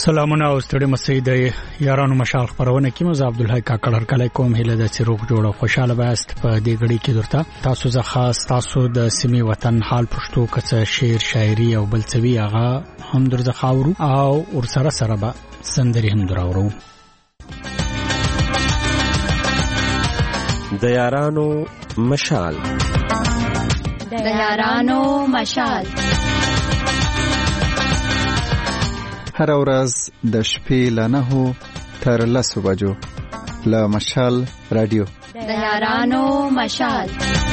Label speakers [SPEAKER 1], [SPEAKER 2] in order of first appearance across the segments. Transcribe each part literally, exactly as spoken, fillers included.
[SPEAKER 1] سلامونه او ستړي مسئ د یارانو مشال خبرونه کې مزه عبدالحی کاکړ کله کوم هله د سروغ جوړه خوشاله باست په دې غړي کې درته تاسو زه خاص تاسو د سیمې وطن حال پښتو کڅ شعر شاعري او بلڅوي هغه هم درځه خاورو او ور سره سره به سندري هم دراورو
[SPEAKER 2] د یارانو مشال
[SPEAKER 3] د یارانو مشال
[SPEAKER 4] هر ورځ د شپې له نهو تر لسو بجو له مشال رادیو
[SPEAKER 3] د یارانو مشال.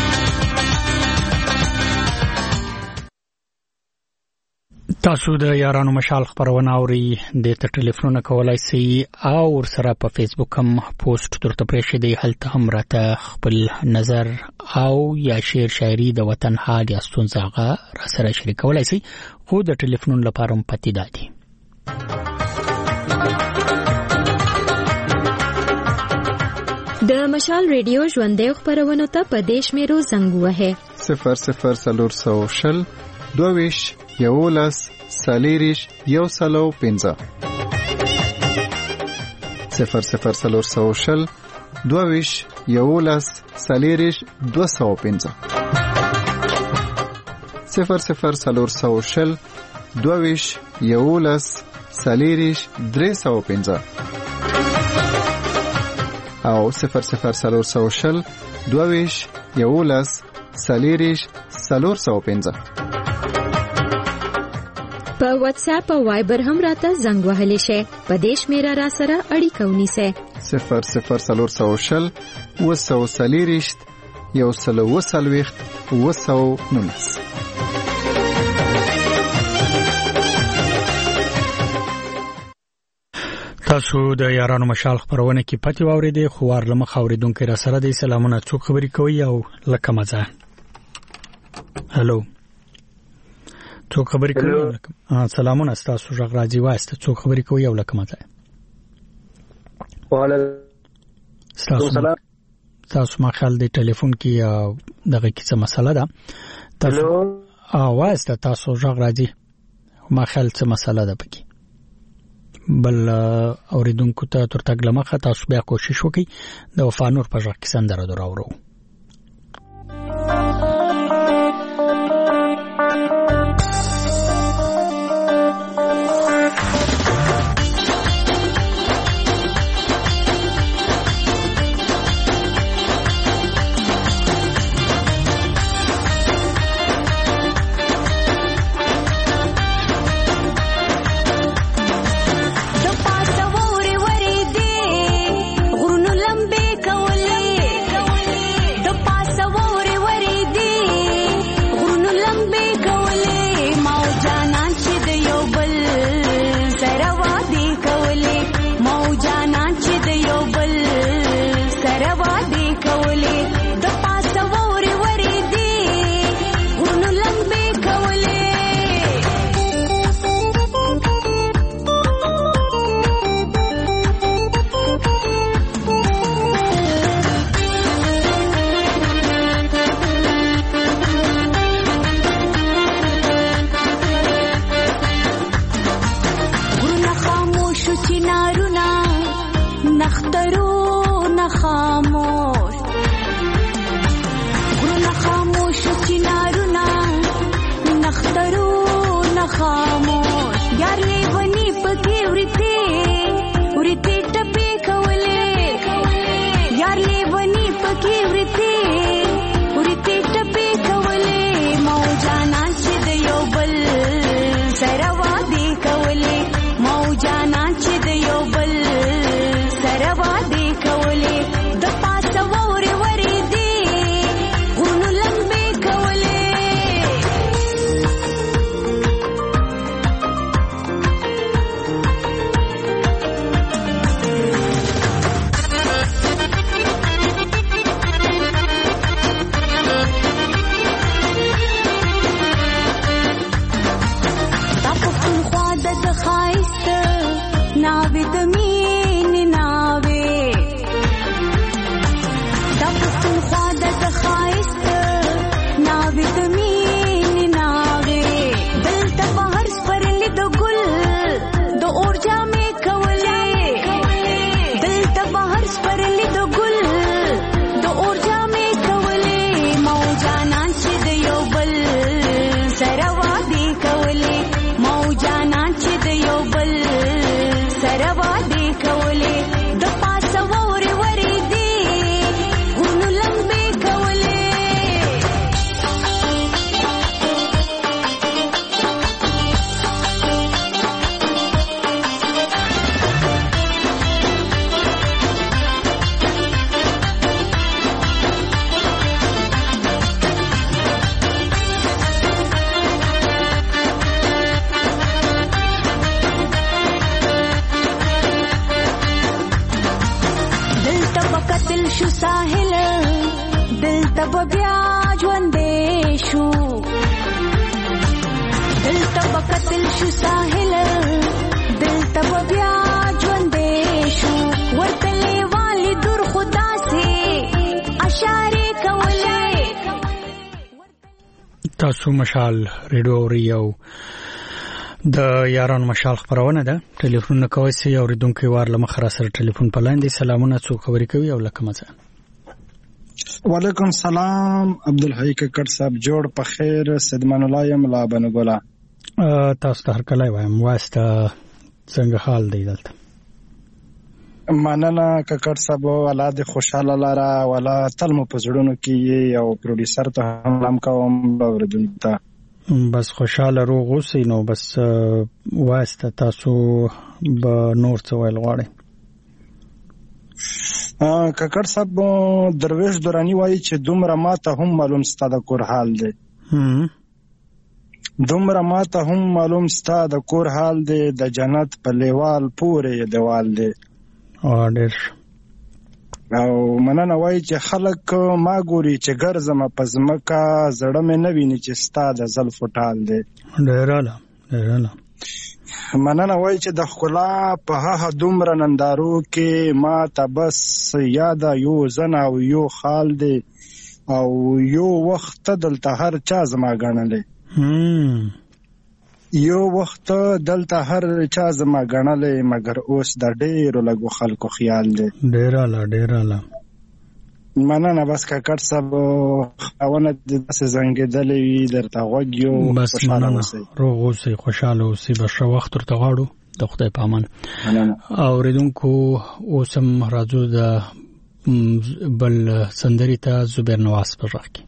[SPEAKER 1] تاسو د یارانو مشال خبرونه اوري د ټلیفون کولای سي او سره په فیسبوک هم پوسټ درته پرېښې دی هلته هم راته خپل نظر او یا شعر شاعري د وطن حال یا ستونزه هغه را سره شریکولای سي خو د ټلیفون لپاره هم پتی دادي.
[SPEAKER 5] د مشال ریډیو ژوندې خبرونه ته په دیش میرو زنګ وهه
[SPEAKER 4] صفر صفر سلور سو شل دویش یولس سالیریش یو سلو پنځه صفر صفر سلور سو شل دویش یولس سالیریش دو سو پنځه صفر صفر سلور سو شل دویش یولس سالیریش درې سو پنځه او صفر صفر سلور سو شل دویش یولس سالیریش سلور سو پنځه.
[SPEAKER 5] په واتس اپ او وایبر هم راته زنګ وهلی شي په دیش میرا را سره اړیکه ونیسه
[SPEAKER 4] صفر صفر سلور سو شل وسو سالیریش یو سلو وسلويخت وسو نونس.
[SPEAKER 1] تاسو د یارانو مشال خبرونه کې پاتې واورې دي خو ور لمخ اوریدونکو را سره د سلامونه څوک خبري کوي او لکه مزه هالو څوک خبري کوي سلامونه تاسو ژغ راځي واسطه څوک خبري کوي او لکه مزه وعلیکم السلام تاسو ما خل د ټلیفون کې دغه کیسه مسله ده تاسو ا واسطه تاسو ژغ راځي ما خل څه مسله ده پکې بل اوریدونکو ته تر تګ لمخه تاسو بیا کوشش وکړئ د وفانور په ځای کې سندره دراورو.
[SPEAKER 3] غرونو لمبې کولې
[SPEAKER 6] قتل شو ساحل دل تب بیا ژوندې شو دل تب قتل شو ساحل دل تب بیا ژوندې شو ورتلې والی دور خدا سي اشاره کولې
[SPEAKER 1] تاسو مشال ریډیو ریو د یاران مشال خبرونه ده ټلیفون کوي سي اوریدونکو وار لمخ را سره ټلیفون په لاندې سلامونه څو خبرې کوي او لکه مزه
[SPEAKER 7] وعلیکم سلام عبدالحی ککړ صاحب جوړ په خیر سیدمان الله یم لا بنګولا
[SPEAKER 1] تاسو ته هر کله وایم واسطه څنګه حال دی دلته
[SPEAKER 7] مننه ککړ صاحب ولادت خوشاله لاره ولا تل مو پزړونو کې یو پروډوسر ته هم کوم اوریدونکو ته
[SPEAKER 1] بس خوشاله روغ اوسئ نو بس واسطه تاسو به نور څه ویل غواړئ
[SPEAKER 7] ککړ صاحب درویش دورانی وایي چې دومره ماته هم معلوم ستا د کور حال دی دومره ماته هم معلوم ستا د کور حال دی د جنت په لیوال پورې دیوال دی
[SPEAKER 1] ډېر
[SPEAKER 7] او مننه وایي چې خلک ما ګوري چې ګرځم په ځمکه زړه مې نه ویني چې ستا د زلفو ټال دی
[SPEAKER 1] ډېر اعلی ډېر اعلی
[SPEAKER 7] مننه وایي چې د ښکلا په هغه دومره نندارو کې ما ته بس یاده یو زن او یو خال دی او یو وخت دلته هر چا زما ګڼلی یو وخت دلته هر چا زما ګڼلی مګر اوس د ډېرو لږو خلکو خیال دی
[SPEAKER 1] ډېر اعلی ډېر اعلی
[SPEAKER 7] مننه بس ککړ صاحب خاونه داسې زنګېدلې وي درته غوږ یو
[SPEAKER 1] بس مننه روغ اوسئ خوشحاله اوسئ به ښه وخت ورته غواړو د خدای په امان اورېدونکو اوس هم راځو د بل سندرې ته زبیر نواز په غږ کې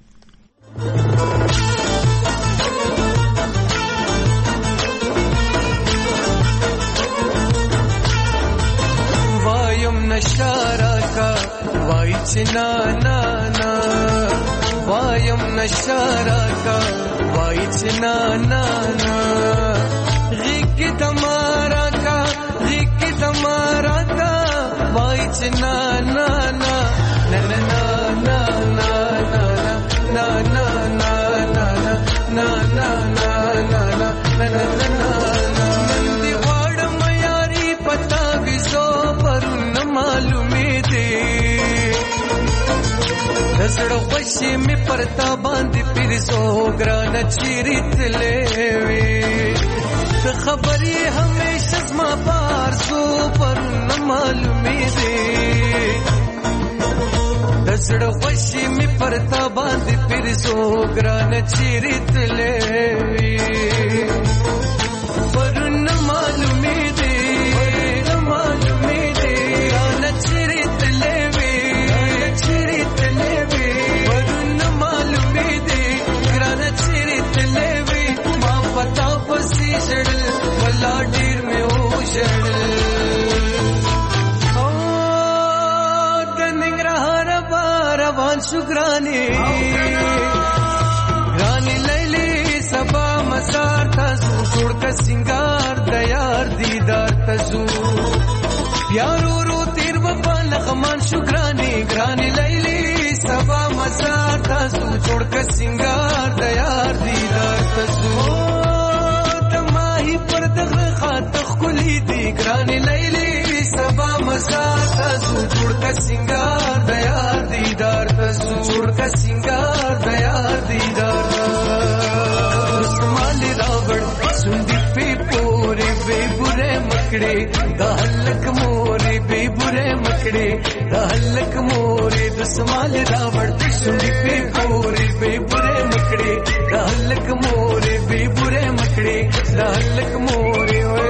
[SPEAKER 8] وایم نشارا کا وای چنا نا نا وایم نشارا کا وای چنا نا نا غیق تمہارا کا غیق تمہارا کا وای چنا نا نا نا نا نا نا نا نا نا نا نا نا نا نا نا نا نندی واڑ میاری پتا ویزو پر معلومی دی زړه خوشي می پرتا باندې پیرزو ګران چیرې تلې وي ته خبرې همیشه زما پارزو پر نه معلومې دي زړه خوشي می پرتا باندې پیرزو ګران چیرې تلې وي پر نه معلومې دي نه معلومې دي ګران چیرې تلې وي چیرې تلې وي پتا پسی جړل ولا ډیر مې او جړل او د ننګرهار بار روان شو ګرانی ګرانی لیلی سبا مزار تاسو جوړ ک سنگار د یار دیدار تاسو پیارو رو تیر په لغمان شو ګرانی ګرانی لیلی سبا مزار تاسو جوړ ک سنگار د یار دیدار تاسو پر دغه خاطر خلی دی ګرانی لیلی سبا مزار تاسو جوړ ک سنگار د یار دیدار تاسو جوړ ک سنگار د یار دیدار اسمال راوړ سندې په پورې به بره مکړې د هلک مورې به بره مکړې د هلک مورې د اسمال راوړ سندې په پورې به بره مکړې د هلک مورې به بره مکړې د هلک مورې وې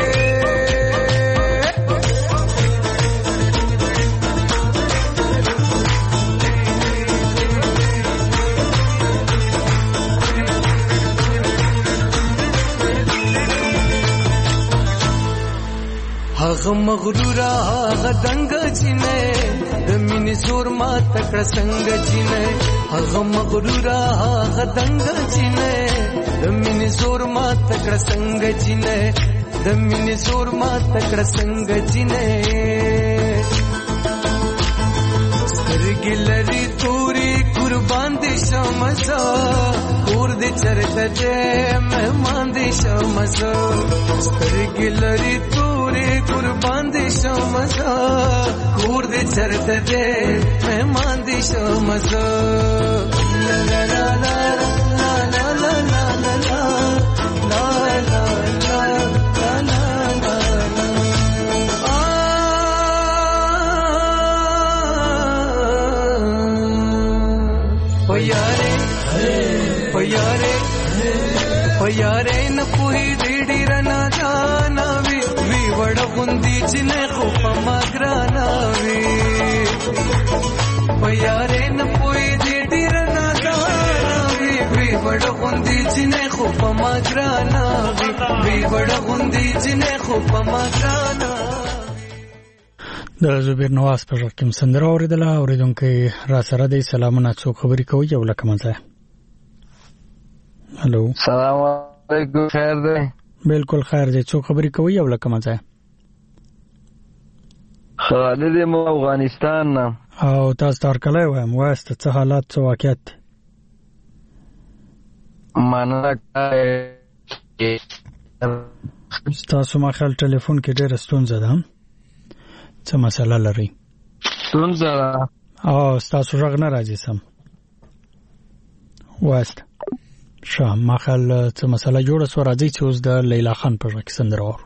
[SPEAKER 8] هغه مغرورا هغه دنګ چینه د مینې زور ما تکړه څنګه چینه هغه مغرورا هغه دنګ چینه د مینې زور ما تکړه څنګه چینه د مینې زور ما تکړه څنګه چینه سترګې لري تورې قربان دي شمزه کور دې چرته دې مهمان دي شمزه سترګې لري تورې قربان دي شمزه کور دې چرته دې مهمان دي شمزه لا لا لا لا لا لا لا لا لا لا لا Oyare, oyare, oyare na puri didi rana jana vi vi vada bundi chine khupa magrana vi oyare na puri didi rana jana vi vi vada bundi chine khupa magrana vi vi vada bundi chine khupa magrana
[SPEAKER 1] د زبیر نواز په ژغ کې سندره اوریدله. اوریدونکو را سره دی سلامونه څوک خبرې کوي یو لکه مزه. هلو
[SPEAKER 9] سلام علیکم خیر دی
[SPEAKER 1] بالکل خیر دی څوک خبرې کوي یو لکه مزه.
[SPEAKER 9] خالد مو افغانستان نه
[SPEAKER 1] او تاسو تر کله وایم واسطه څه حالات څه واقعیت
[SPEAKER 9] مننه
[SPEAKER 1] تاسو ما خپل ټلیفون کې ډېر ستونزه ده څه مسله لري
[SPEAKER 9] ستونزه
[SPEAKER 1] او تاسو ژغ نه راځي سم واسطه شام ما خپل څه مسله جوړه سو راځي چې اوس د لیلا خان په ژغ کې سندره وره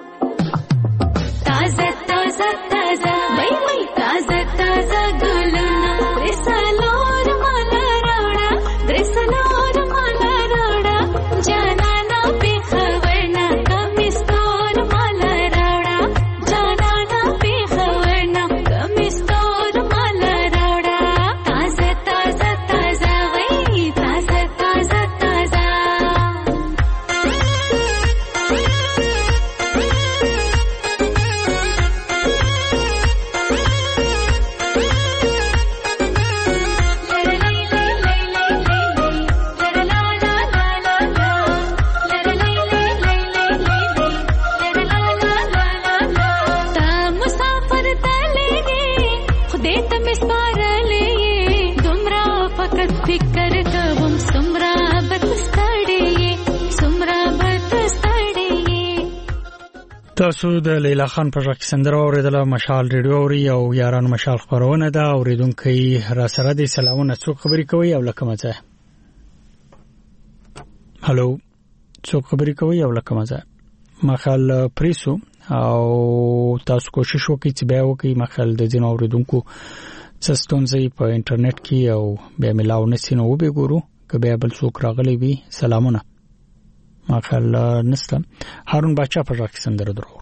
[SPEAKER 6] ताजा ताजा ताजा वही वही ताजा ताजा गुलाब
[SPEAKER 10] سپارلې دومره فقط فکر کوم سمرا بت ستړې سمرا بت ستړې.
[SPEAKER 1] تاسو د لیلا خان په ځکه سندره اوریدله مشال ریډیو اوري او یاران مشال خبرونه ده اوریدونکو را سره دي سلامونه څوک خبري کوي او لکه مزه هالو څوک خبري کوي او لکه مزه مخال پریسو او تاسو کوشش وکړئ چې بیا وکړئ مخال د ځینو اوریدونکو څه ستونزې په انټرنیټ کې او بیا ملاو نشي نو به ګورو که بیا بل څوک راغلی وي سلامونه مخال نسته هارون بچا په ځکه سندره درو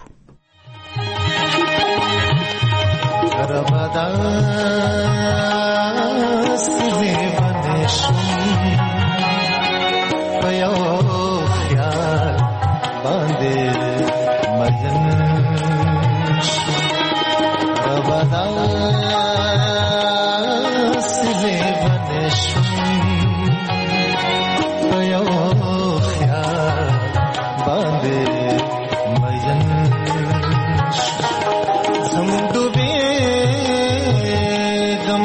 [SPEAKER 8] ربدا سوي ونشم پيو خيال باندې مجن ربدا سوي ونشم پيو خيال باندې مجن زمدوبي गम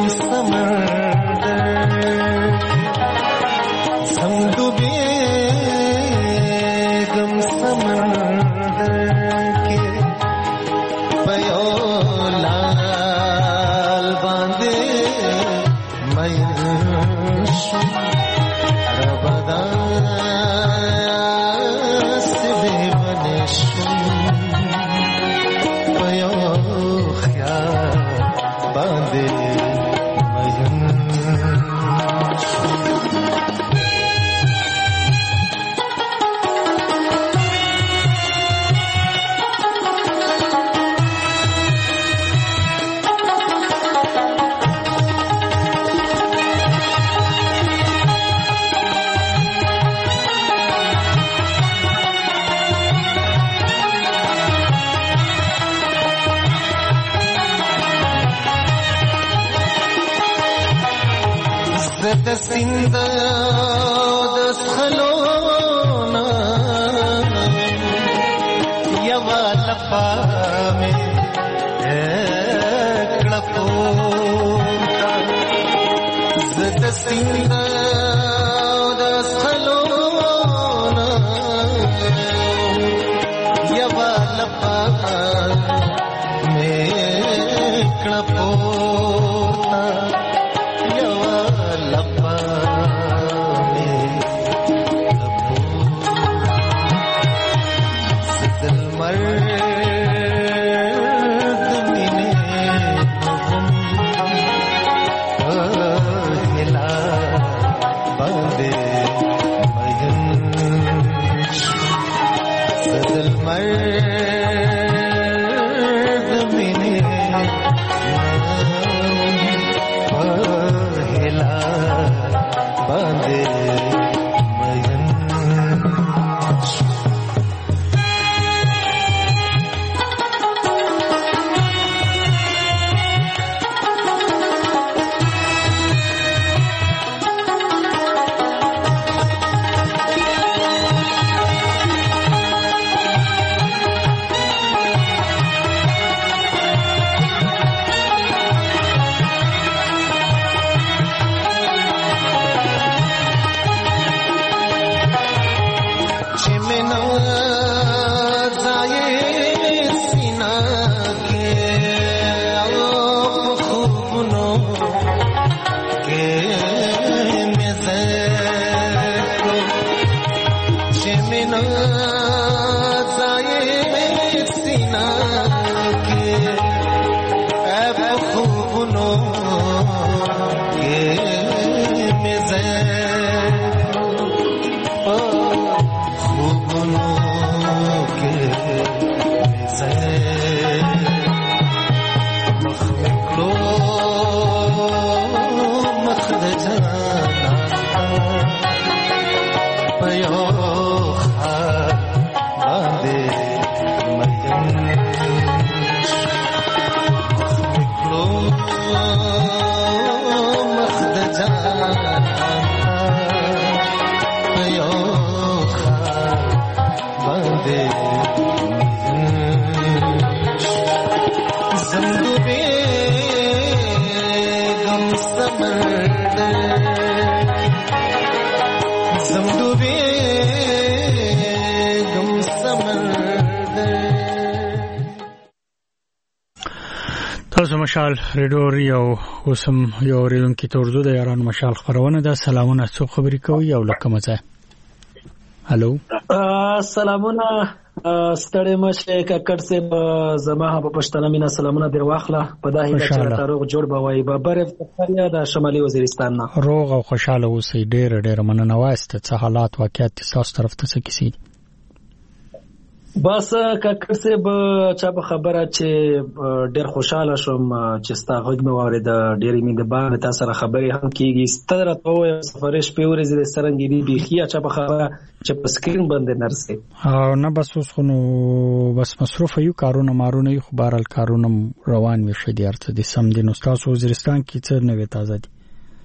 [SPEAKER 8] समंदर समडूबे गम समंदर के पयो लाल बांधे मयूर रबदा से बेबनेश पयो ख्याल बांधे सिंध दसखलोना यवा लफा में कड़पोता ज़द सिंध दसखलोना यवा लफा में कड़पोता سمندر زمدوبي غم سمندر.
[SPEAKER 1] تاسو مشال ریډیو یو اوسم یو ریډونکو ته اردو د یارانو مشال خبرونه ده. سلامونه، څو خبرې کوي او لکه مزه. هالو
[SPEAKER 11] سلامونه ستړی مشه ککړ سه زما په پښتنه مینا سلامونه در واخله په داهي چې تاروغ جوړ بوي به بر فتریا د شمالي وزیرستان نه
[SPEAKER 1] روغ او خوشاله اوسې. ډېر ډېر مننه. واسطه څه حالات واقعیت تاسو طرف ته څه کیسي؟
[SPEAKER 11] بس ککړ سه به چا په خبره چې ډېر خوشاله شوم چې ستا غږ مې واورېد. ډېرې مې د باغ تاسو سره خبرې هم کیږي. ستاره ته سفرش په ورځ د سرنګيري بيخي چا په خبره چې په سکرین باندې نرسي
[SPEAKER 1] او نه بس اوس خو نو بس مصروف یو کارونه مارونه یو خبرال کارونه روان وي شه دي ارته د سم دي. نو تاسو وزیرستان کې څه نوې تازه دي؟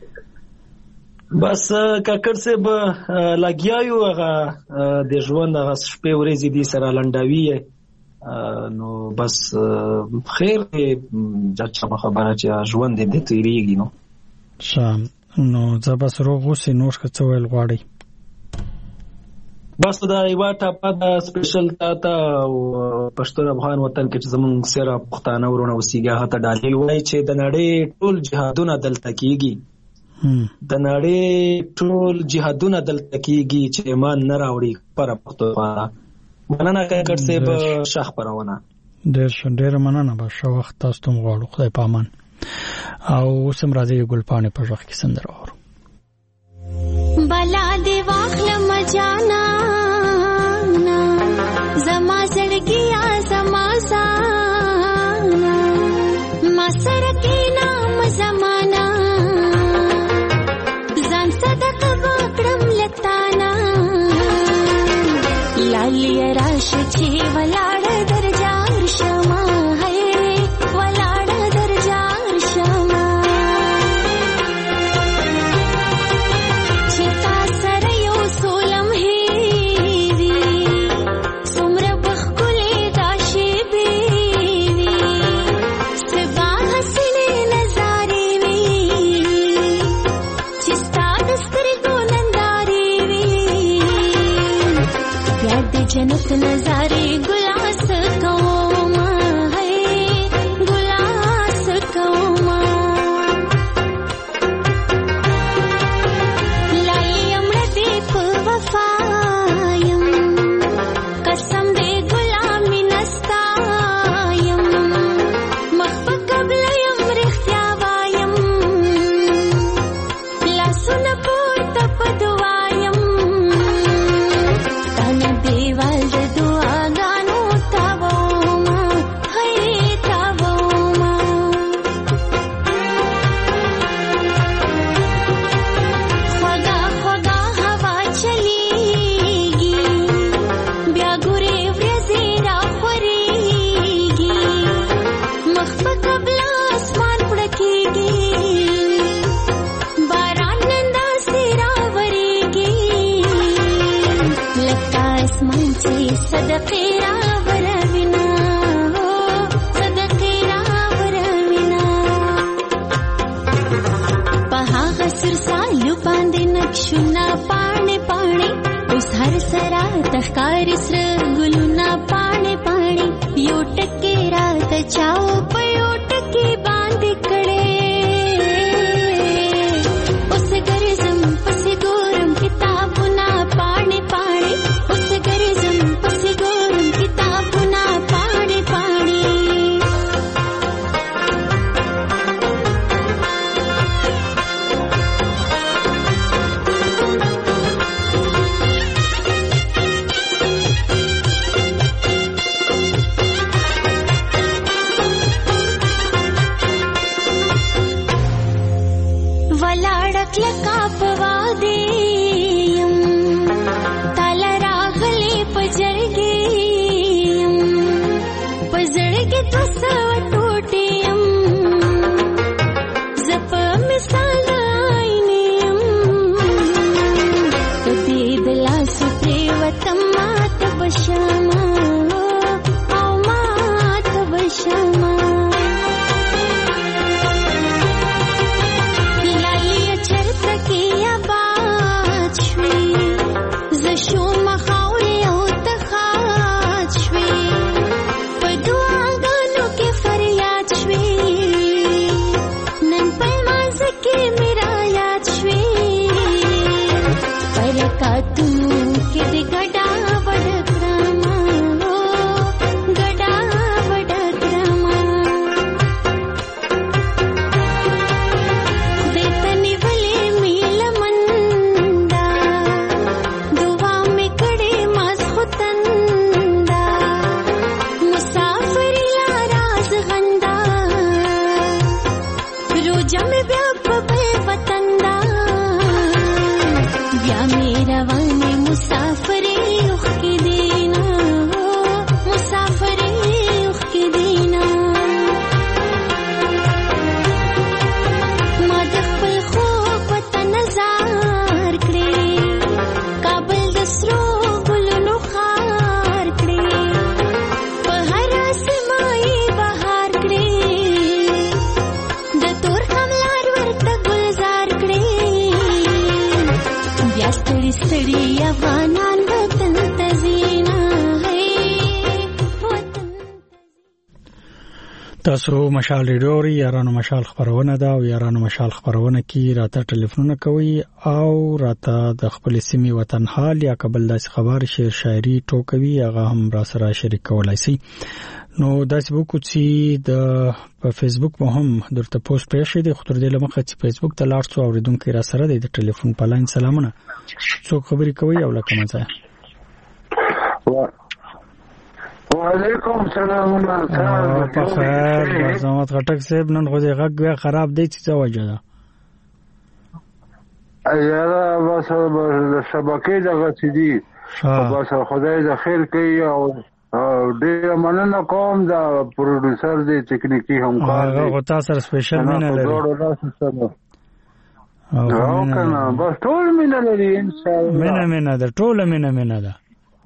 [SPEAKER 11] بس ککړ سه به لګیایو هغه د ژوند هغه شپې ورځې دي سره لنډاوي. نو بس خیر د چا خبره چې ژوند دې تیریږي. نو
[SPEAKER 1] شام نو زبس روغ اوسې نور څه ویل غواړي؟
[SPEAKER 11] بس دا یو ټاپه د سپیشل تا پښتون افغان وطن کې چې زمونږ سره پښتانه ورونه اوسېږي هغه ته ډالۍ وایي چې د نړۍ ټول جهادونه دلته کېږي. د نړۍ ټول جهادونه دلته کېږي چې ایمان نه راوړي پر پښتونخوا. مننه ککړ صاحب شاه خبرونه.
[SPEAKER 1] ډېر ښه ډېر مننه. به ښه وخت تاسو ته غواړو. خدای په امان. او اوس هم راځي ګلپاڼې په غږ کې سندره واورو.
[SPEAKER 6] بلا دی واخلم جانا زما زړګیا زما زانا ما سره کې نام زمانہ ځان صدق وکړم لتانا لالی راش چې ولاړ درجار شما ہے ولاړ درجار شما जन्नत नजारे गुलास कौमा है गुलास कौमा लाई अमर दीप वफायम कसम दे गुलामी नस्तायम मखफ कबल यम रिख्तियावायम ला सुन पोर तप दुआयम देवाल दुआ गानो तावो माँ है तावो माँ ख्वागा ख्वागा हवा चलेगी ब्यागुरे व्रजेरा फरेगी मख्फ कबला आसमान पड़केगी बारान नंदा सिरा वरेगी लगता आसमान से सदके रावर विना हो सदके रावर विना पहा गसर सालू बांधे नक्शुना पाने पाने उस हर सरा तखकार इसर गुलुना पाने पाने यो टके रात चाओ पयो टके बांध कड़े उस गरजम पस गोरम किताबुना पाने पाने उस गरजम पस गोरम किताबुना पाने पाने वलाडक लकापवा देयम ताला रागले पजरगेयम पजरगे त्वसव टोटेयम जप मिसाल आईनेयम तबेदला सुप्रेवतम मात बशमा औ मात बशमा
[SPEAKER 1] تاسو مشال ریډیو یارانو مشال خبرونه ده او یارانو مشال خبرونه کې راته ټلیفونونه کوي او راته د خپل سیمې وطن حال یا قبل داس خبر شعر شاعري ټوکوي هغه هم را سره شریک کولای شي. نو داس بوکو چې د په فیسبوک مهم درته پوسټ پېښې دي خو تر دې لمخه چې فیسبوک ته لاړ څو اوریدونکو را سره د ټلیفون په لاین سلامونه څوک خبري کوي او لکه مزه
[SPEAKER 12] وعلیکم سلام
[SPEAKER 1] په خیر زمات غټک صاحب نن خو دې غږ خراب دی چې څه وجه ده
[SPEAKER 12] ایاره بس د شبکې دغه چې دي بس خدای د خیر کوي او ډېر مننه کوم دا پروډوسر دی تکنیکی همکار دی
[SPEAKER 1] هغه تاسو سره سپیشل مینه لري
[SPEAKER 12] او کنه بس ټول مینه لري ان شاء الله
[SPEAKER 1] مینه مینه ده ټول مینه مینه ده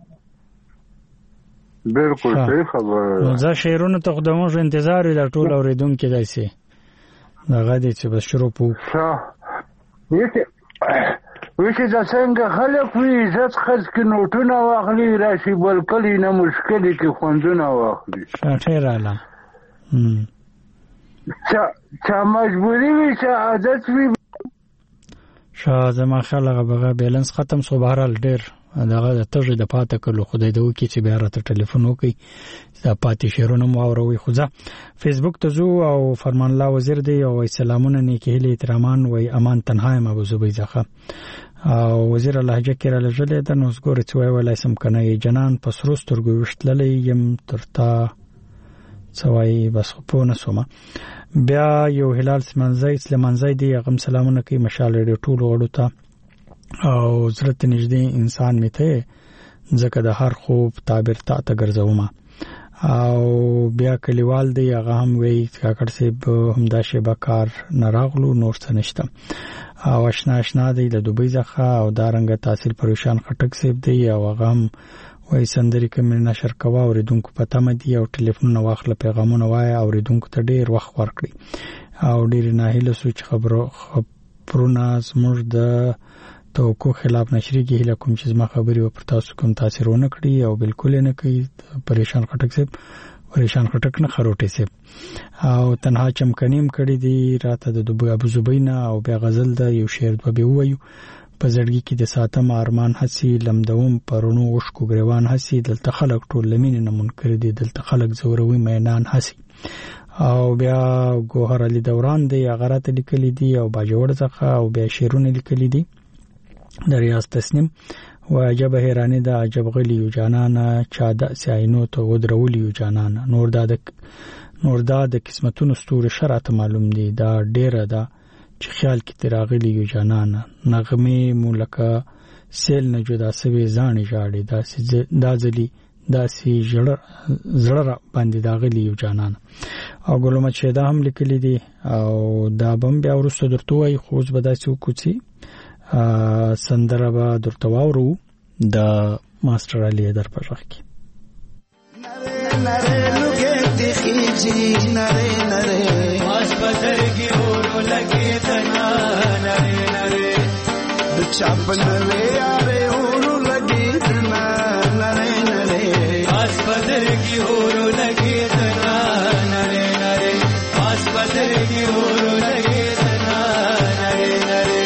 [SPEAKER 12] بالکل صحیح خبره
[SPEAKER 1] نو زه شعرونه ته خدامو جو انتظار د ټول اوریدونکو دایسي دغه دې چې بس شروع پو
[SPEAKER 12] ویته ویته دا څنګه خلک وی عزت خرڅ کې نوټونه واخلي راشي بل کلی نه مشکل کې خوندونه واخلي
[SPEAKER 1] ډېر اعلی
[SPEAKER 12] چا چا مجبوری وي چې عادت وي
[SPEAKER 1] شاه زما خلک به بیلانس ختم سو بهرال ډېر دغه د تجربه د پاتې کولو خدای د وکی چې بیا راته ټلیفون وکي دا پاتې شعرونه مو اوروي خو ځه فیسبوک ته زو او فرمان الله وزیر دی او سلامونه نیکی هلي احترامان وای امان تنها ما ابو زبی ځخه او وزیر لهجه کې را لږه د نوز ګور چې وای ولای سم کنه جنان پسروس ترګو وشتللې يم ترتا سوای بس په نسومه بیا یو هلال سمنځي سلمانځي دی غم سلامونه کوي مشال ډېر ټول وړو ته او زړه نږدې انسان میته ځکه د هر خوب تعبیر تا ته ګرځوم او بیا کلیوال دی هغه هم وی کاکړ سیب همدا شیبه کار نراغلو نور څه نشته او آشنا آشنا دی د دوبۍ ځخه او دارنګ تحصیل پروشان خټک سیب دی او هغه هم وای سندري کوم نشر کوا اوریدونکو پته مدي او ټلیفون واخله پیغامونه وای اوریدونکو ته ډیر وخت ورکړي او ډیر نه هله سوچ خبرو خبرونه زموږ د توکو خلاف نشریږي هله کوم چې زما خبري او پر تاسو کوم تاثیر ونه کړی او بالکل نه کوي پریشان خټک سیب پریشان خټک نه خروټي سیب او تنها چمکنیم کړی دی راته د دوبۍ ابو زبینا او بیا غزل د یو شعر دوه به وایو په زړګي کې د ساتم ارمان هسي لمدوم پرونو وشکو غریوان هسي دلته خلق ټول لمین نه منکر دي دلته خلق زوروي مینان هسي او بیا ګوهر علي دوران دی غرات لیکلي دي او باجوړ ځخه او بیا شعرونه لیکلي دي د ریاض تسنیم و عجب حیرانی دا عجب غلی یو جانانا چاده سعینو ته ودرول یو جانانا نور دا د نور دا د قسمتونو ستوره شرعت معلوم دي دا ډیره دا چې خیال کې تراغلی یو جانانا نغمه مولکه سیل نه جدا سوي ځانې جاړي دا دا ځلی دا سی جړ زړه باندې دا غلی یو جانانا او ګلومت شیدا هم لیکلي دي او دا بم بیا ورسره درته وای خوځ بداسو کوڅي سندره با درته واورو د ماستر علي در پرخ کی
[SPEAKER 8] نره لوګه دي خيجي نره نره واش بدر کی اورو لګي تنا نره نره د چاپن وې یاره اورو لګي تنا نره نره واش بدر کی اورو لګي تنا نره نره واش بدر کی اورو لګي تنا نره نره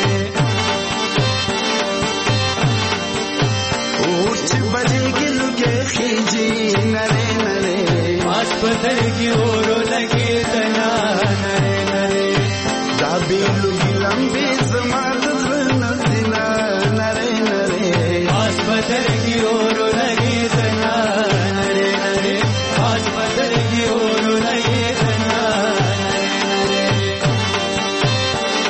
[SPEAKER 8] पत्थर की ओर लगे तना नरे नरे दाबी लुगी लंबी समात नदिना नरे नरे आस पत्थर की ओर लगे तना नरे नरे आस पत्थर की ओर लगे तना नरे नरे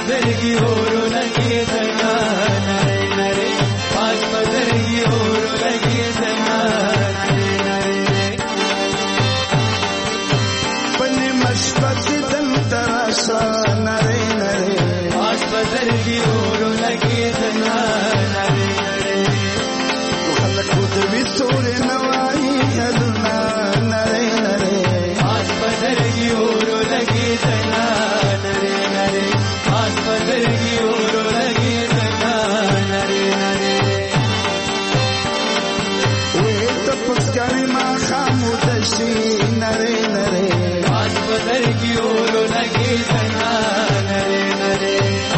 [SPEAKER 8] بدرگی اورو لگی دنا نرے نرے پاس بدرگی اورو لگی دنا نرے نرے
[SPEAKER 13] پنی مشبت دم تراشا نرے نرے
[SPEAKER 8] پاس بدرگی اورو لگی دنا نرے نرے
[SPEAKER 13] خلق دوی تور نوائی ادنا نرے نرے
[SPEAKER 8] پاس بدرگی اورو لگی دنا نرے نرے پاس بدرگی اورو لگی دنا نرے نرے
[SPEAKER 13] وے تپسکاری ما خاموشی نرے نرے
[SPEAKER 8] پاس بدرگی اورو لگی دنا نرے نرے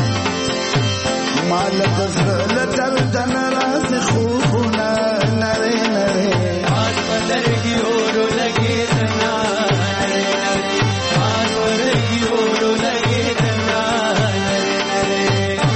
[SPEAKER 13] مال دزل درد نراز خوبنا نرے نرے
[SPEAKER 8] پاس بدرگی اورو لگی دنا نرے نرے پاس بدرگی اورو لگی دنا نرے نرے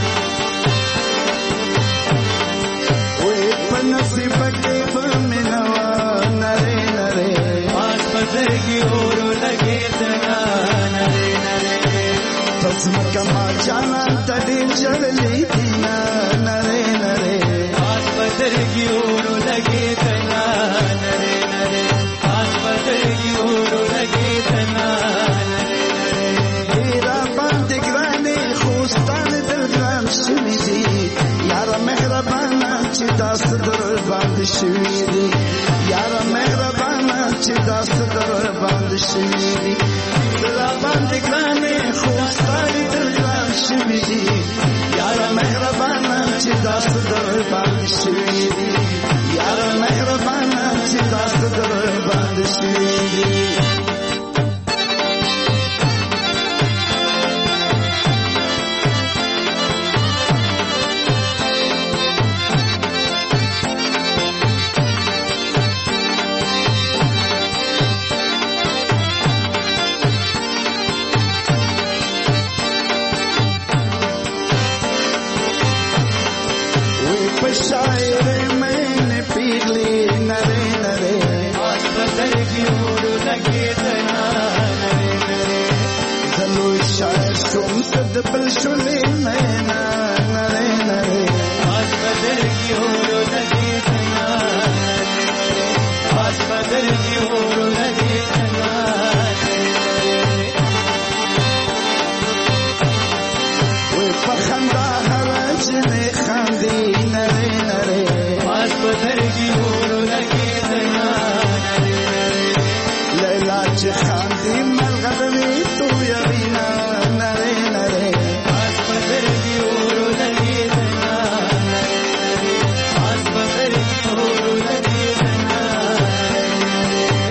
[SPEAKER 13] وے پنصیب کے بمنوا نرے نرے
[SPEAKER 8] پاس بدرگی اورو لگی دنا نرے نرے
[SPEAKER 13] تسم کما جانا تڑی چڑلی دینا نرے نرے
[SPEAKER 8] پاس بدرگی اورو لگی دنا نرے نرے پاس بدرگی اورو لگی دنا نرے نرے
[SPEAKER 13] ہیرا باندھ گرانے خوستان دل گران شوی دی یار مہربانا چی داست در باندھ شوی دی یار مہربانا چی داست در باندھ شوی دی دل باندھ گرانے خوستان دل گران شوی دی یار مہربانا چی داست در باندھ شوی دی یار مہربانا چی داست در باندھ شوی دی شاعر میں نے پیغلی نرے نرے
[SPEAKER 8] پاس بدرگی اورو لگی دنا نرے نرے
[SPEAKER 13] زلو شاعر شم صد بل شلی مینا نرے نرے
[SPEAKER 8] پاس بدرگی اورو لگی دنا نرے نرے پاس بدرگی اورو لگی دنا نرے نرے
[SPEAKER 13] وہ پخندہ حرج نے خاندی نرے نرے
[SPEAKER 8] پاس بدرگی اورو لگی دنا نرے نرے
[SPEAKER 13] لیلا چی خاندی ملغدوی تو یبینا نرے نرے
[SPEAKER 8] پاس بدرگی اورو لگی دنا نرے نرے پاس بدرگی اورو لگی دنا نرے نرے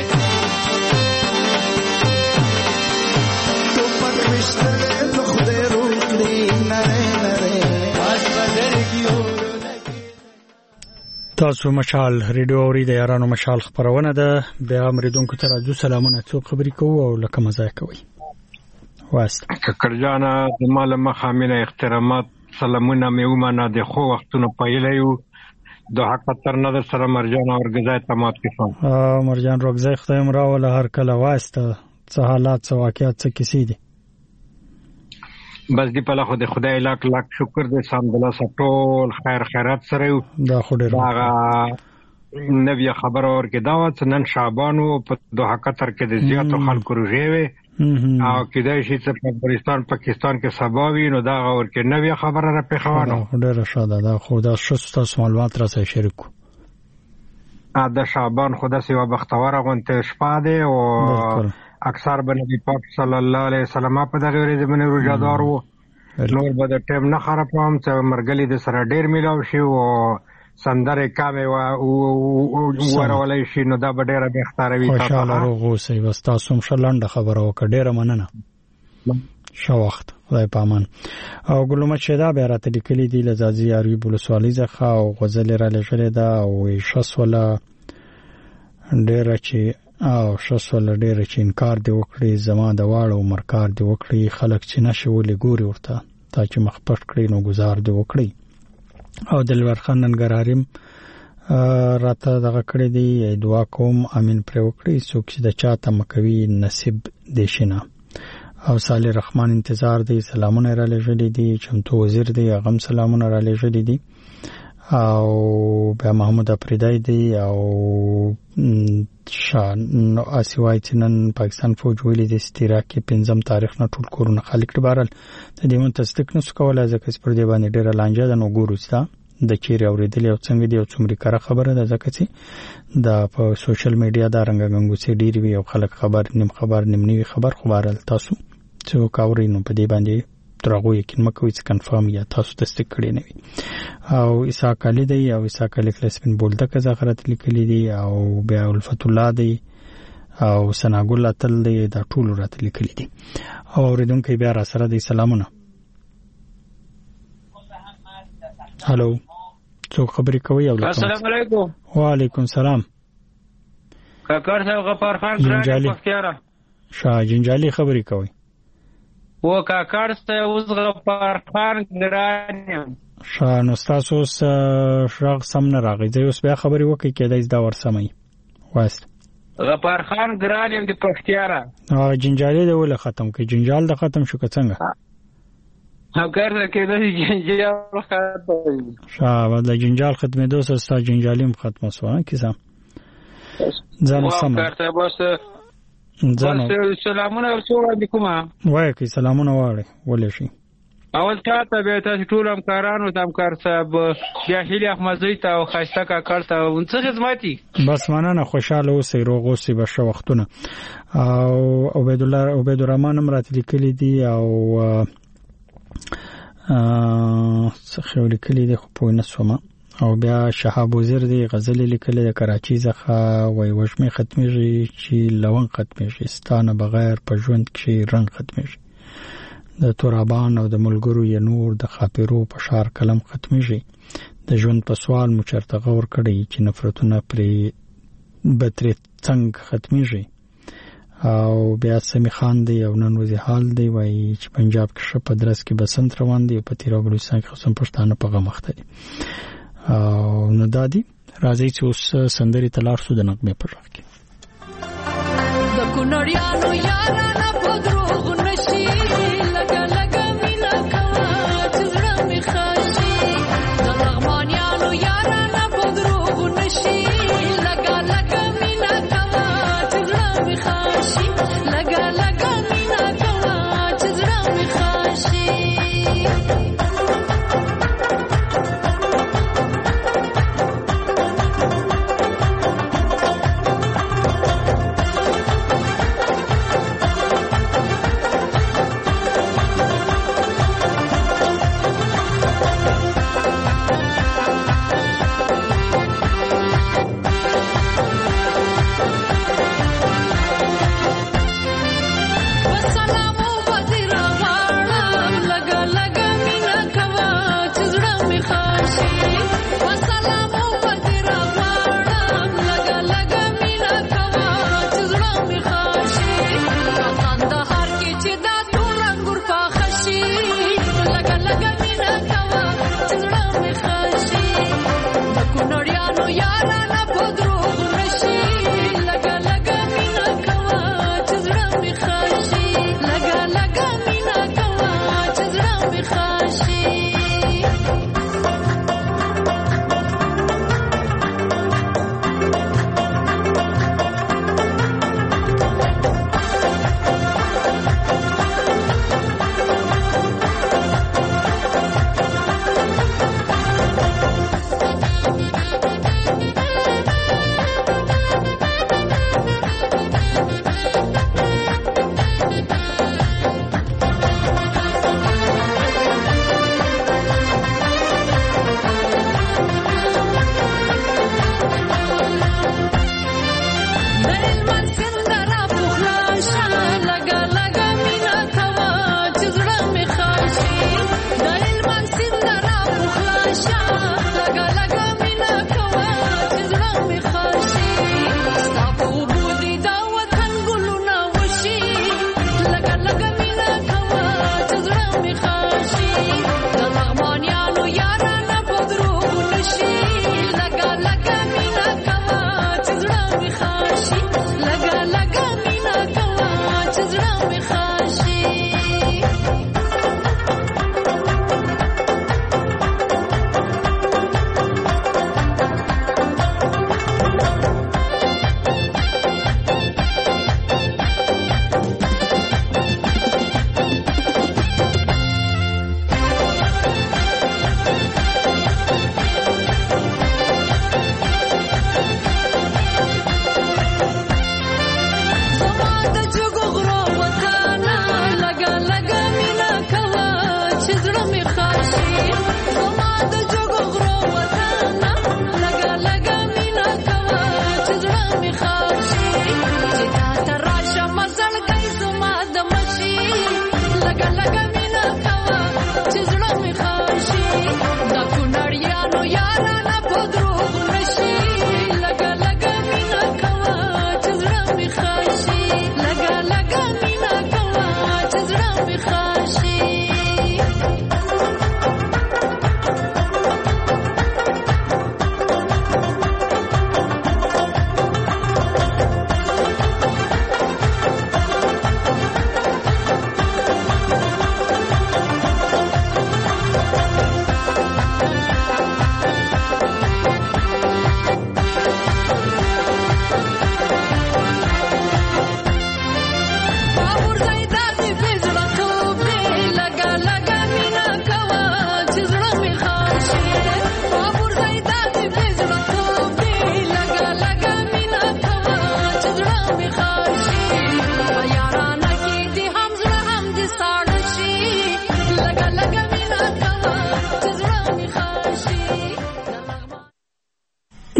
[SPEAKER 13] تو پکشتلے تو خدے روکلی نرے نرے
[SPEAKER 8] پاس بدرگی اورو
[SPEAKER 1] تاسو مشال ریډیو اوري د یارانو مشال خبرونه ده بیا مریدونکو ته راځو سلامونه څو خبرې کوو او لکه مزه کوي واسط
[SPEAKER 14] ککرجانا د مال مخامنه احترامات سلامونه مې ومنه د خو وختونو پایلیو د حق تر نظر سره مرجان او غزای تمات کیفم
[SPEAKER 1] ا مرجان روغزای خدایم راول هر کله واسطه څه حالات څه واقعیت څه کیسې دي
[SPEAKER 14] بس دی په لخوا د خدای لاک لاک شکر دې سمدلا سټول خیر خیرات سره یو
[SPEAKER 1] دا خو ډیر
[SPEAKER 14] هغه نوې خبر اور کې دا و نن شعبان او په دوه قطر کې د زیاتو خلکو روزي وي او کېدای شي چې په افغانستان پاکستان کې سباوي نو دا اور کې نوې خبره را پېښوانو
[SPEAKER 1] ډیر شاده دا خو دا شسته معلومات را سره شریکو
[SPEAKER 14] ا د شعبان خدا سیوا بختور غونته شپه ده او اکثر بنبی پاک صلی الله علیه وسلم په دغه ورځ باندې روزادار وو نور به د ټیم نه خرابم چې مرګلی د سره ډیر میلاو شي او سندره کامه او ورولای شي نو دا به ډیره به اختاروي
[SPEAKER 1] تاسو خوشاله روغ اوسئ بس تاسو هم شلنده خبره وکړه ډیره مننه شو وخت خدای پامان او ګلومه شدا به راته لیکلي دي لزازي اروي بولسوالي ځخه او غزل را لښلې ده او شسوله ډیره چې او شسوله ډیره چې انکار دی وکړي زما د واړو مرکار دی وکړي خلک چې نشولې ګوري ورته تا چې مخ پټ کړی نو گزار دی وکړي او دلور خان ننګرهاریم راته دغه کړی دی دعا کوم امين پر وکړي څوک چې د چاته مکوي نصیب دیشنه او صالح رحمان انتظار دی سلامونه را لېږلي دي. چمتو وزیر دی هغه سلامونه را لېږلي دي. او بیا محمود افریدی دی او شان اسیوای چې نن پاکستان فوج ویلي د ستیرا کې پنځم تاریخ نه ټول کورونه خالی کړي. بهرحال د دې مون تصدیق نشو کولای ځکه چې پر دې باندې ډېره لانجه ده. نو ګورو چې د چیرې اورېدلې او څنګه دی او څومره کاره خبره ده ځکه چې د په سوشل میډیا دا رنګ غنګوسې ډېری وي او خلک خبر نیم خبر نیم نیوي خبر خو بهرحال تاسو چې کاوري نو په دې باندې ترغه یقین مکوئ چې کنفرم یا تاسو تصدیق کړی نه وي. او اسحاق علي دی او اسحاق علي کلسپین بولدک زغرت لیکلي دي او بیا الفت الله دی او سناګل اتل دی دا ټول راته لیکلي دي. او اوریدونکو بیا را سره دی سلامونه. هالو څوک خبرې کوي؟ او
[SPEAKER 15] السلام علیکم.
[SPEAKER 1] وعلیکم السلام.
[SPEAKER 15] کاکر صاحب غفار خان ګرانی پختیارا
[SPEAKER 1] شاه جنجالي خبرې کوي.
[SPEAKER 15] و کاکر صاحب اوس غفار خان ګرانی
[SPEAKER 1] شاه نو تاسو اوس شغ سم نه راغی ځای اوس بیا خبرې وکړي کېدای دا ورسمي واست.
[SPEAKER 15] غفار خان ګرانی د پختیارا
[SPEAKER 1] او جنجالي د ول ختم کې جنجال د ختم شو که څنګه؟
[SPEAKER 15] هغه کې د جنجال ختم
[SPEAKER 1] شاه د جنجال ختمېدو سره جنجالیم ختم شو کیسه ځان سم
[SPEAKER 15] کارته بس بس سلامونه علیکم.
[SPEAKER 1] وای کی سلامونه واړی ولې شي
[SPEAKER 15] اول تاسو به تاسو ټول همکارانو ته همکار صاحب جاهلی احمدزی ته او خاصه کاکړ ته ونڅ خدماتي بس
[SPEAKER 1] مننه خوشاله اوسئ روغ اوسئ به ښه وختونه. او عبید الله عبید الرحمن هم راته لیکلي دي او څه لیکلي دي خو پوه نه شوم. او بیا شهاب وزیر دی غزل لیکلي د کراچۍ څخه وای وشمې ختمېږي چې لون ختمېږي ستانه بغیر په ژوند کې رنګ ختمېږي د تورابان او د ملګرو یا نور د خاطرو په شار کلم ختمېږي د ژوند په سوال مو چرته غور کړی چې نفرتونه پرې بترې څنګه ختمېږي. او بیا سمی خان دی او نن وزي حال دی وای چې پنجاب کې شپه درس کې بسنت روان دی او په تیرا بلوچستان کې خصم پښتانه په غم اخته دي. او نو دادی راځي چې اوس سندري تلار سو د نغمه پر راکې
[SPEAKER 10] د کونړیانو یارانه په دروغ نشي لګا لګا مینا کوا چې زړه می خاشي د لغمانیانو یارانه په دروغ نشي لګا لګا مینا کوا چې زړه می خاشي لګا لګا مینا کوا چې زړه می خاشي.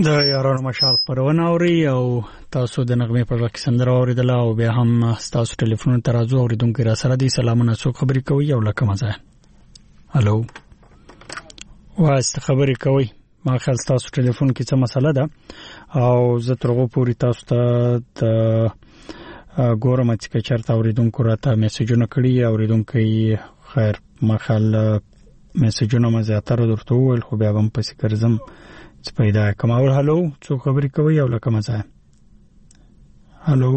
[SPEAKER 1] د یارانو مشال خبرونه اوري او تاسو د نغمه په وخت سندره اوریدل او بیا هم تاسو ټلیفون ته راځو اوریدونکو را سره دي سلامونه څوک خبرې کوي او لکه مزه الو واسط خبرې کوي ما خل تاسو ټلیفون کې څه مسله ده او زه ترغه پوری تاسو ته د ګورم چې چرته اوریدونکو راته میسجونه کړي اوریدونکو خیر ما خل میسجونه مزه تر درته ویل خو بیا هم پسې کرزم چې پیدا کماول هالو څوک خبرې کوي او لکه مزه هالو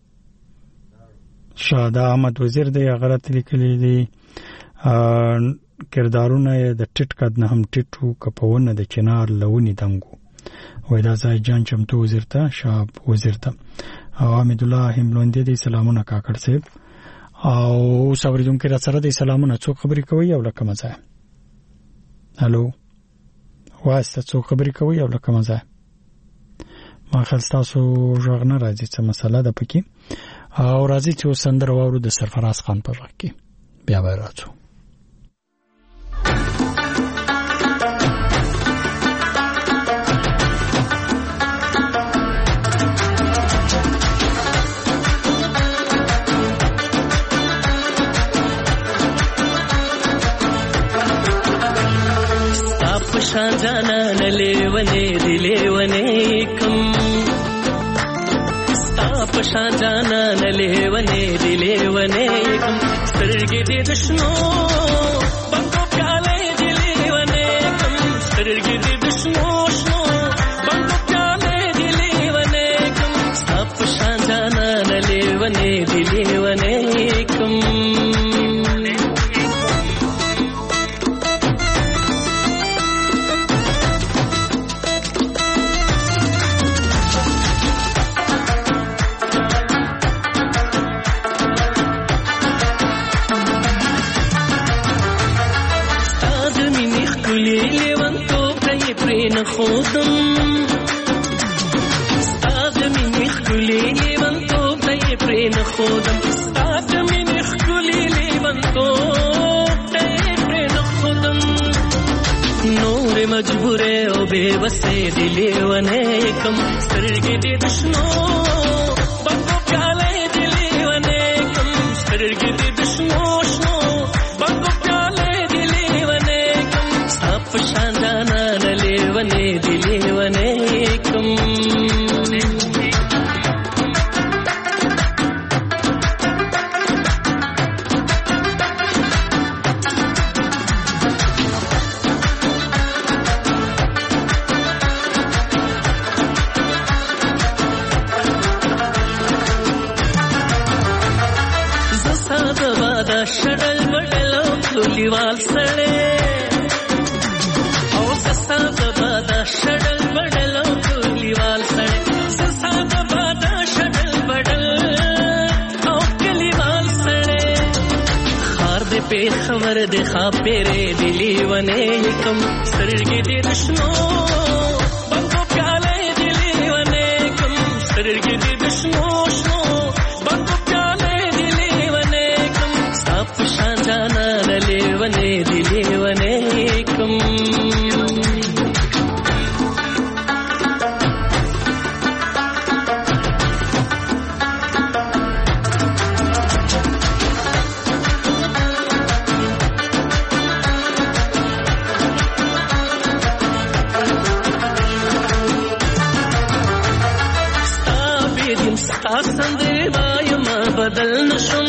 [SPEAKER 1] شاده احمد وزیر دی هغه لیکلی دی کردارونه د ټټ کد نه هم ټټو کپونه د چنار لونی دنګو وای دا ځای جان چمتو وزیر ته شاب وزیر ته او حمید الله هملوندې دی سلامونه کاکړ صاحب او صبرجون کې را سره دی سلامونه څوک خبرې کوي او لکه مزه هالو واسطه څوک خبرې کوي او لکه مزه ما خلستاسو ژغنه راځي څه مسله ده پکې او راځي چې سندر وورو د سرفراز خان په وخت کې بیا به راځو
[SPEAKER 16] شان جانا نلیونے دلیونے کم ستاپ شان جانا نلیونے دلیونے کم سترگی دی دشنو بندو پیالے دلیونے کم سترگی دی دشنو شنو بندو پیالے دلیونے کم ستاپ شان جانا نلیونے دلیونے کم خودم ستاد مینې خولې لیوانتوب دی پرې نه خودم ستاد مینې خولې لیوانتوب دی پرې نه خودم نور مجبور او بے وسه دی لیوانې کم سترګې دې دشنو بنګو پیالې دی لیوانې کم سترګې دې دشنو شنو بنګو پیالې دی لیوانې کم صف شاندانا لیوانې دی لیوانې کم زساده بادا شډل بډل کلیوال سړې او زساده بادا شډل بډل کلیوال سړې زساده بادا شډل بډل او کلیوال سړې خار دې په خبر دې خاپېره دې لیوانې کم سرګې دې دشنو بنګو پیالې دې لیوانې کم سرګې دې دشنو شنو بنګو پیالې دې لیوانې کم صاف شان جانا لیوانې دې لیوانې کم بدل نشم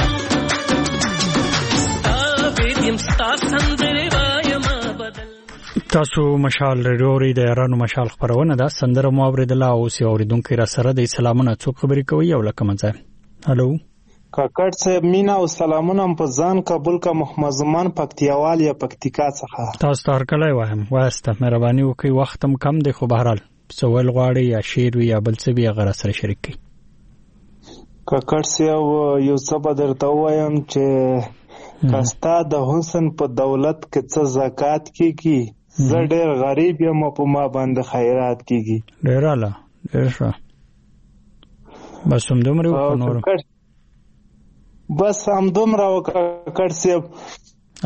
[SPEAKER 16] ستابېدم ستا سندرې وایم بدل
[SPEAKER 1] تاسو مشال ریډیو د یارانو مشال خبرونه ده سندره مو اوریدله او سی اوریدونکو را سره د سلامونه څوک خبرې کوي او لکه مزه هالو
[SPEAKER 17] کاکړ صاحب مینا او سلامونه په ځان قبول کا محمد زمان پکتیاوال یا پکتیکا څخه
[SPEAKER 1] تاسو تر کله وایم واسطه مهرباني وکي وختم کم دی خو بهرال سوال غواړي یا شعر وي یا بل څه وي غره سره شریک کی
[SPEAKER 17] کاکړ صاحب یو څه به درته وایم چې کستا د حسن په دولت کې څه زکات کیږي زه ډېر غریب یم په ما باندې خیرات کیږي
[SPEAKER 1] ډېر اعلی ډېر ښه بس هم دومره وکړو
[SPEAKER 17] بس هم دومره وکړ صاحب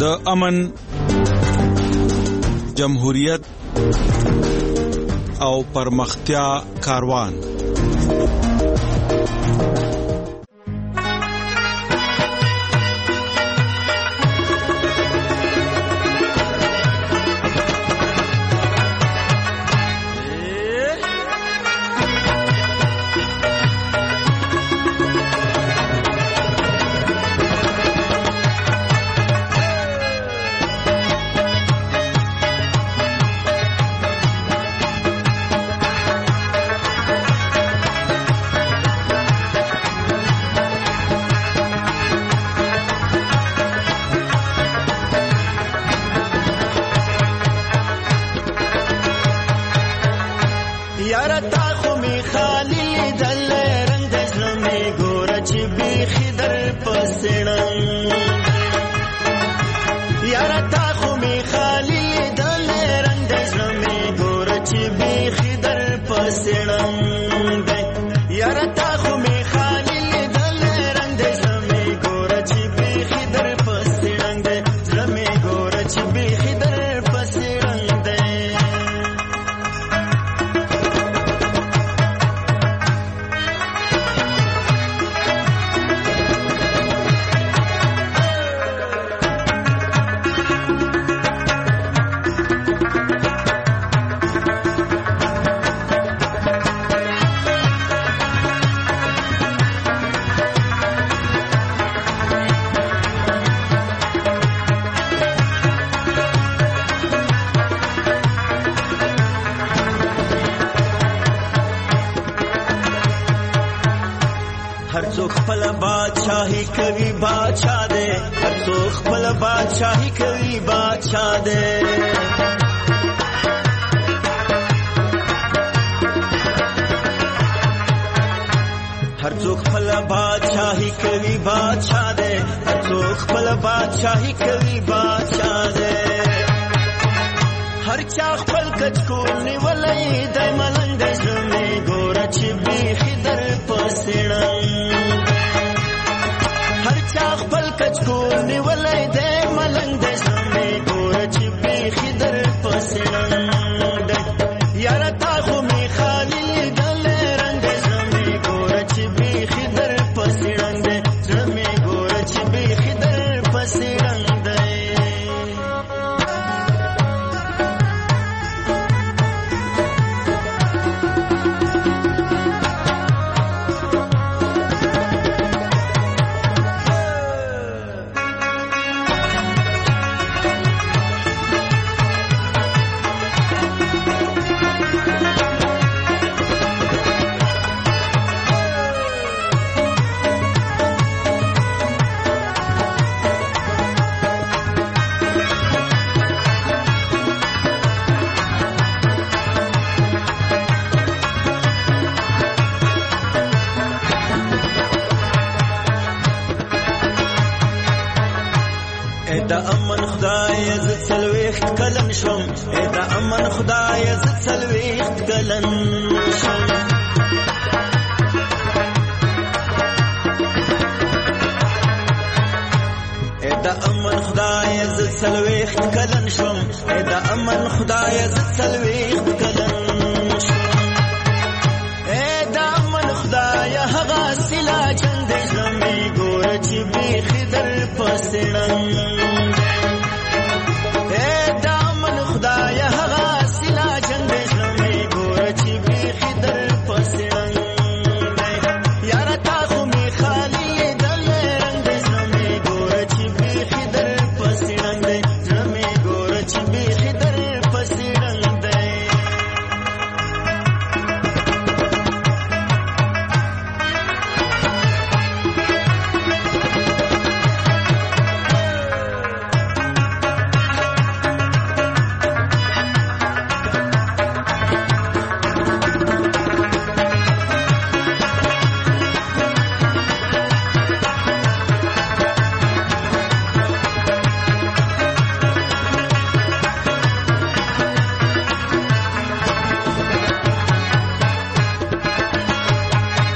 [SPEAKER 18] د امن، جمهوریت او پرمختیا کاروان.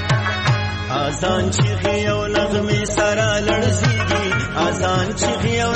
[SPEAKER 8] آسان چیغي او نغمه سره لړزيږي، آسان چیغي او